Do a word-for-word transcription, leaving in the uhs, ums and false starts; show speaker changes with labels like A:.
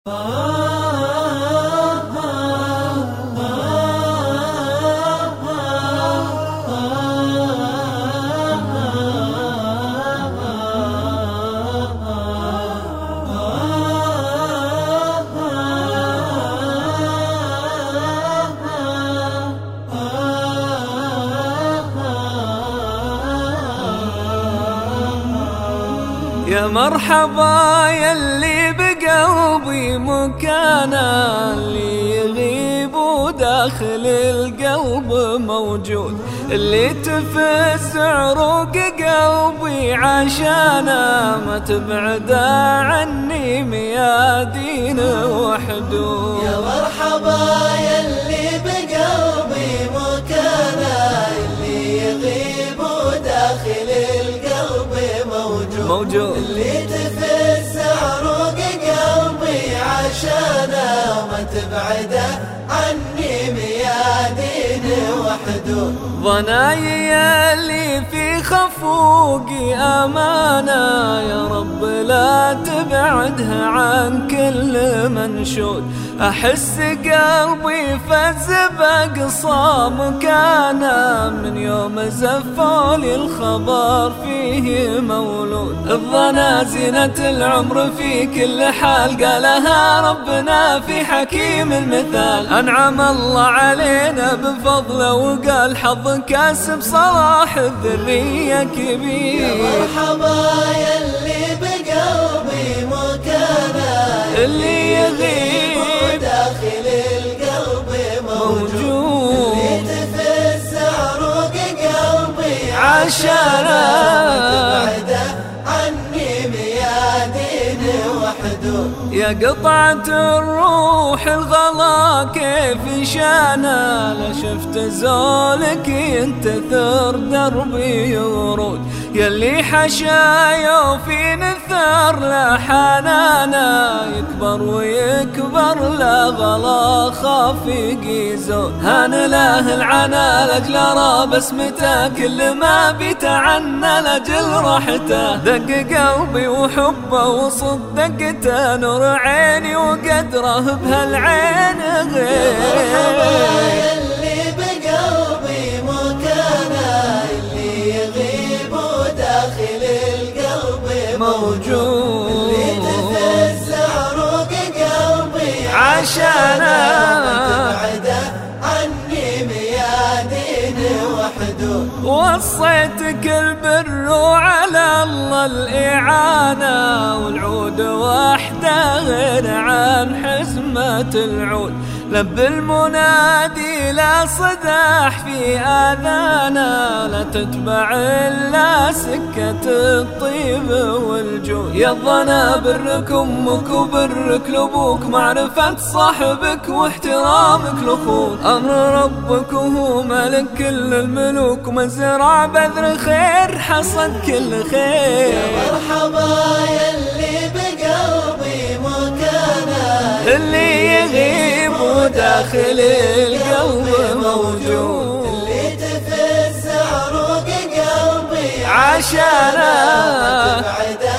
A: يا مرحبا يلي بقلبي مكانا، اللي يغيب وداخل القلب موجود، اللي تفز عروق قلبي عشانا، ما تبعد عني ميادين وحدود.
B: يا مرحبا يلي بقلبي مكانا، اللي يغيب وداخل القلب موجود,
A: موجود.
B: اللي تفز عروق قلبي عشانا، وما تبعده عني ميادين وحدود.
A: ظناي اللي في خفوقي أمانة، يا رب لا تبعدها عن كل منشود. أحس قلبي فز بأقصى مكانه، من يوم زفولي الخبر فيه مولود. الظنا زينة العمر في كل حال، قالها ربنا في حكيم المثال. أنعم الله علينا بفضله وقال حظ كاسب صلاح الذرية كبير.
B: يا مرحبا يلي بقلبي مكانا،
A: اللي يغيب
B: داخل القلب موجود, اللي تفز عروق قلبي
A: عشانا،
B: تبعده عني ميادين وحدود.
A: يا قطعة الروح الغلا كيف شانا، لا شفت زولك ينتثر دربي ورود. يلي حشايا في نثار لا حنانا، يكبر ويكبر لا غلا خافق يزود. هان له العنا لاجل ارى بسمته، كل ما بيتعنى لاجل راحته. دق قلبي وحبه وصدقته، نور عيني وقدره بهالعين غير.
B: يلي بقلبي مكانا، اللي يغيب وداخل القلب موجود, اللي تفز عروق قلبي
A: عشانا،
B: تبعده عني ميادين وحدود.
A: وصيتك البر وعلى الله الإعانة، والعود وحده غير عن حزمة العود. لب المنادي لا صداح في آذانا، لا تتبع إلا سكة الطيب والجود. يا الظنا برك أمك وبرك لأبوك، معرفة صاحبك واحترامك لأخوك. أمر ربك وهو ملك كل الملوك، ومزرع بذر خير حصد كل خير.
B: يا مرحبا يلي بقلبي مكانا،
A: اللي يغيب وداخل القلب موجود،
B: اللي تفز عروق قلبي
A: عشانا،
B: تبعده